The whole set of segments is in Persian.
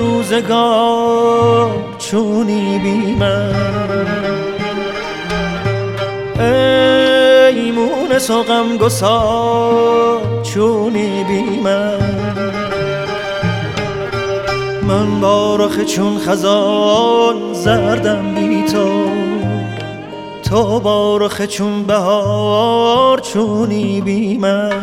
روزگار چونی بی من، ای مونس و غمگسار چونی بی من با رخ چون خزان زردم بی تو با رخ چون بهار چونی بی من.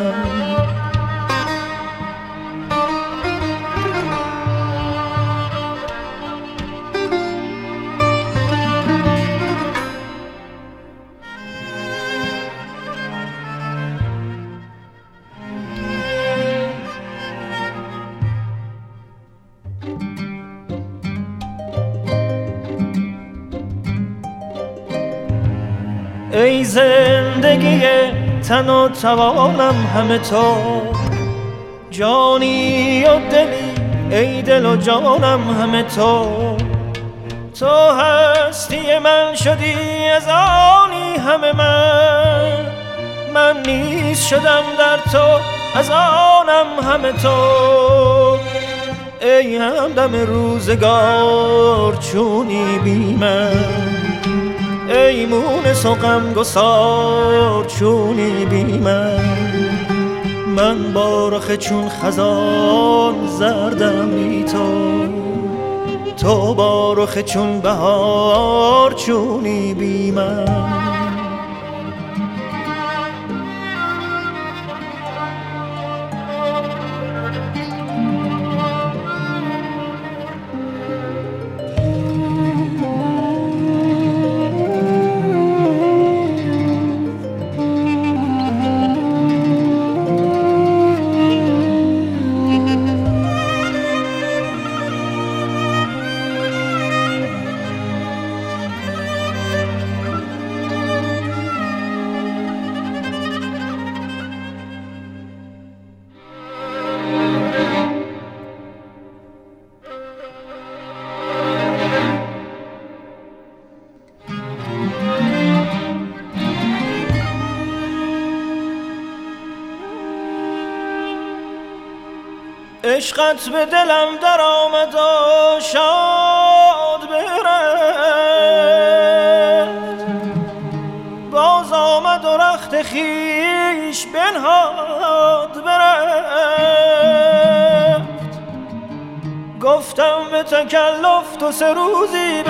ای زندگی تن و توانم همه تو، جانی و دلی ای دل و جانم همه تو هستی من شدی از آنی همه من نیز شدم در تو از آنم همه تو. ای همدم روزگار چونی بی من، ای مونس و غمگسار چونی بی من با رخ چون خزان زردم بی تو با رخ چون بهار چونی بی من. عشقت به دلم در آمد و شاد برفت، باز آمد و رخت خویش بنهاد برفت. گفتم به تکلف تو 3 روزی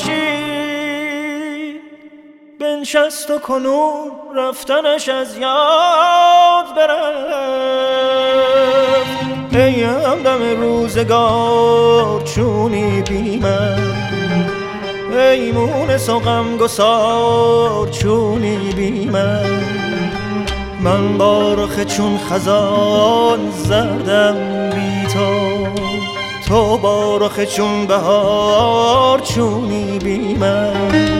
بنشست و کنون رفتنش از یاد برفت. ای همدم روزگار چونی بی من، ای مونس و غمگسار چونی بی من با رخ چون خزان زردم بی تو با رخ چون بهار چونی بی من.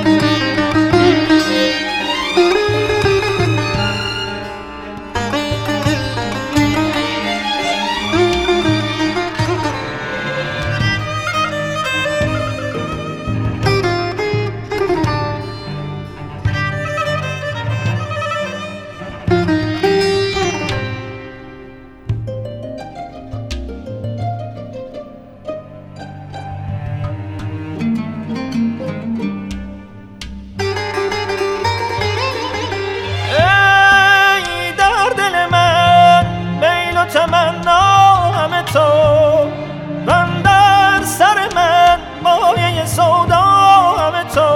تمنا همه تو، بندر سر من مایه سودا همه تو.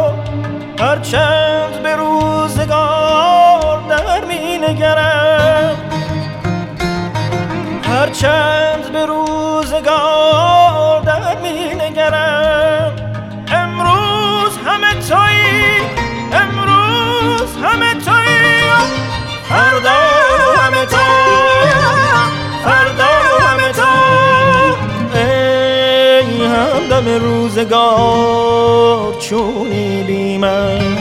هرچند به روزگار در می نگرم، هرچند به روزگار در می نگرم. امروز همه تویی، امروز همه تویی، فردا همه تو، فردا همه تو. ای همدم روزگار چونی بی من،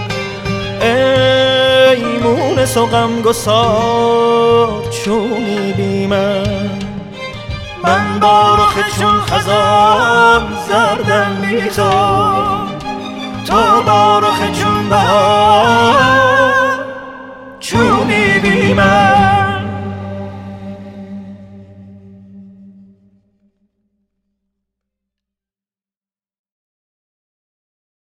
ای مونس و غمگسار چونی بی من با رخ چون خزان زردم بی تو با رخ چون بهار